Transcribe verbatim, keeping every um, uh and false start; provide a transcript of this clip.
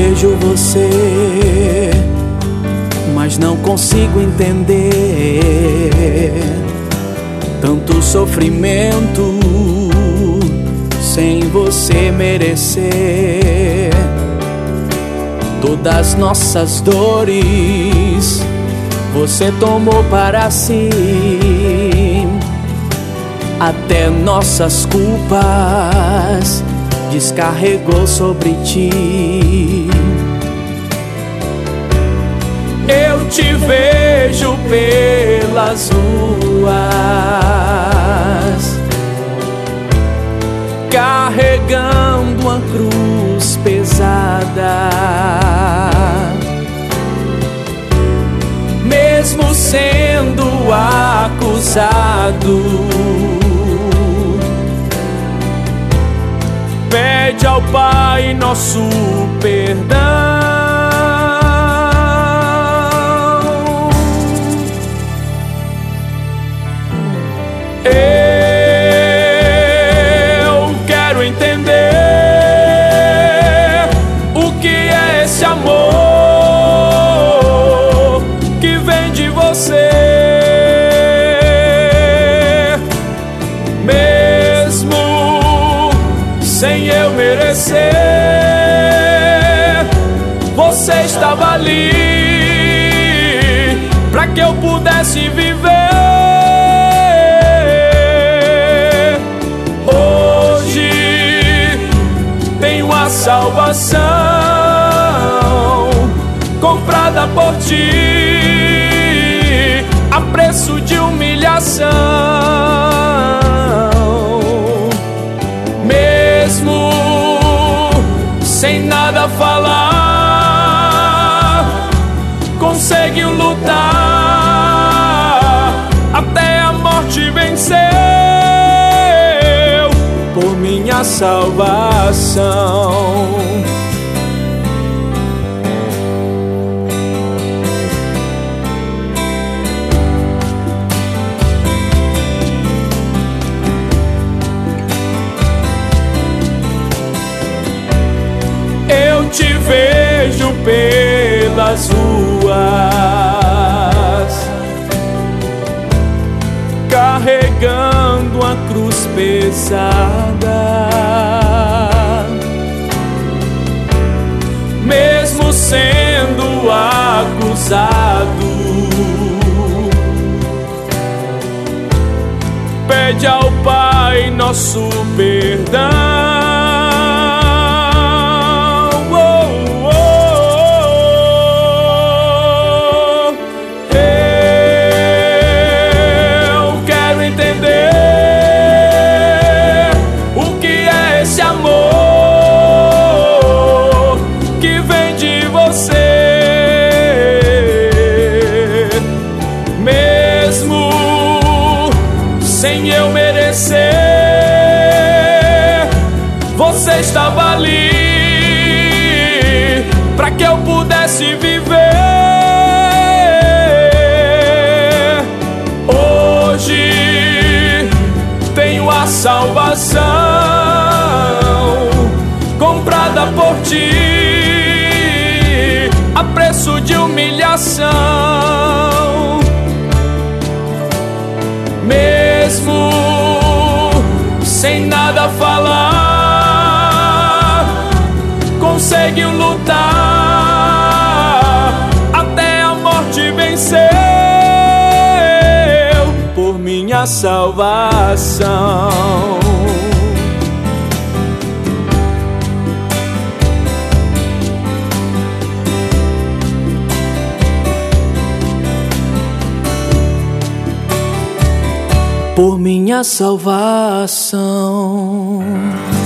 vejo você, mas não consigo entender tanto sofrimento sem você merecer. Todas nossas dores você tomou para si, até nossas culpas descarregou sobre ti. Eu te vejo pelas ruas, carregando uma cruz pesada. Mesmo sendo acusado, pede ao Pai nosso perdão. Eu quero entender o que é esse amor que vem de você. Mesmo sem eu merecer, você estava ali para que eu pudesse viver. Hoje tenho a salvação comprada por ti, a preço de humilhação. Mesmo sem nada falar, conseguiu lutar até a morte venceu por minha salvação. Eu te vejo pelas ruas, carregando a cruz pesada. Mesmo sendo acusado, pede ao Pai nosso perdão. Sem eu merecer, você estava ali para que eu pudesse viver. Hoje tenho a salvação comprada por ti, a preço de humilhação. Mesmo sem nada falar, conseguiu lutar até a morte venceu por minha salvação. Por minha salvação.